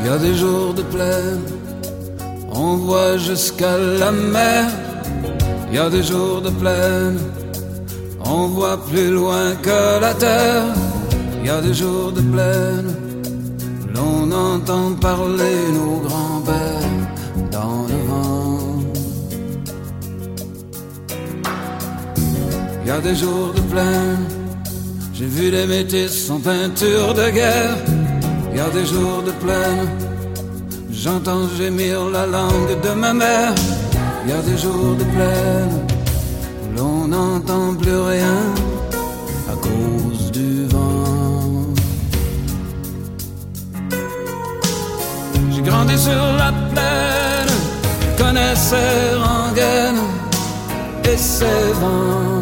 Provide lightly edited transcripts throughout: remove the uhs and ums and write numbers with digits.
y a des jours de plaine, on voit jusqu'à la mer. Y a des jours de plaine, on voit plus loin que la terre. Y a des jours de plaine, l'on entend parler nos grands-pères dans le vent. Y a des jours de plaine, j'ai vu des métis en peinture de guerre. Y a des jours de plaine, j'entends gémir la langue de ma mère. Y a des jours de plaine, l'on n'entend plus rien à cause du vent. J'ai grandi sur la plaine, connaissais Rengaine et ses vents.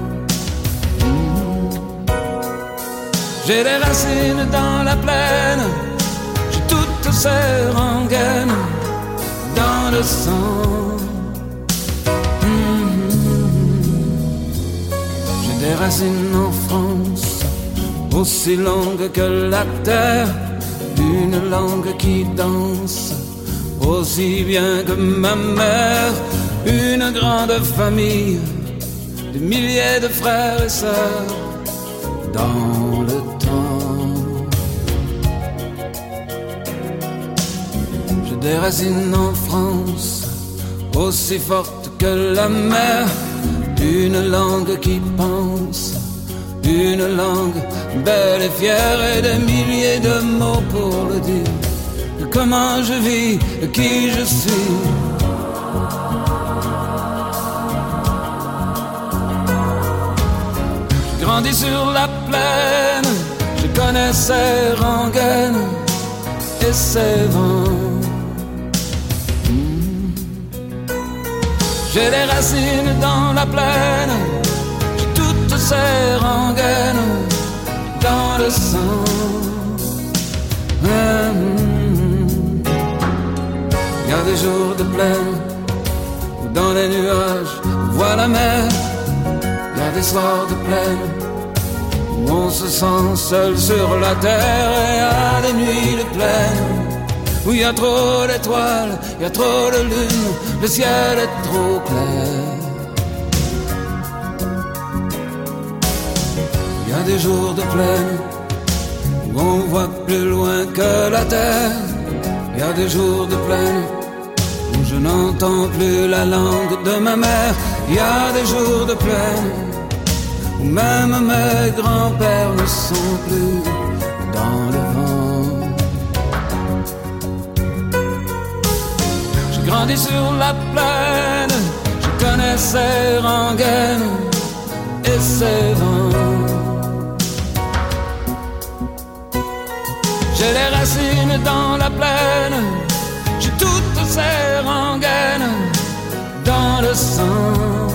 J'ai des racines dans la plaine, j'ai toutes ces rengaines dans le sang. J'ai des racines en France, aussi longues que la terre, une langue qui danse, aussi bien que ma mère, une grande famille, des milliers de frères et sœurs dans le temps. J'ai des racines en France, aussi fortes que la mer, une langue qui pense, une langue belle et fière, et des milliers de mots pour le dire, de comment je vis, de qui je suis. Grandi sur la plaine, je connaissais Rengaine et ses vents. J'ai des racines dans la plaine, j'ai toutes ces rengaines dans le sang. Y a des jours de plaine où dans les nuages on voit la mer. Y a des soirs de plaine où on se sent seul sur la terre. Et y a des nuits de plaine où y a trop d'étoiles, y a trop de lune, le ciel est trop clair. Y a des jours de plaine où on voit plus loin que la terre. Y a des jours de plaine où je n'entends plus la langue de ma mère. Y a des jours de plaine où même mes grands-pères ne sont plus dans le vent. J'ai grandi sur la plaine, je connaissais Rengaine et ses vents. J'ai les racines dans la plaine, j'ai toutes ces rengaines dans le sang.